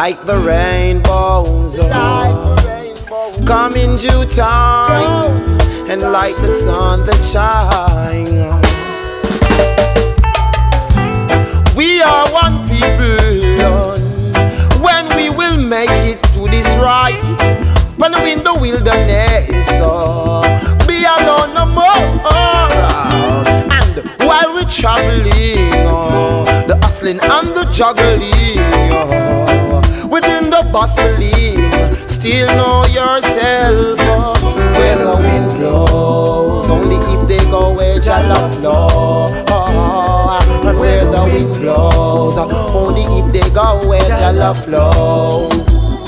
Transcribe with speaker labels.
Speaker 1: like the rainbows, come in due time, and like the sun that shines. We are one people, when we will make it to this right, when we in the wilderness, be alone no more. And while we're traveling, the hustling and the juggling, within the bustling, still know yourself. Where the wind blows, only if they go where Jah love flow. And where the wind blows, only if they go where Jah love flow.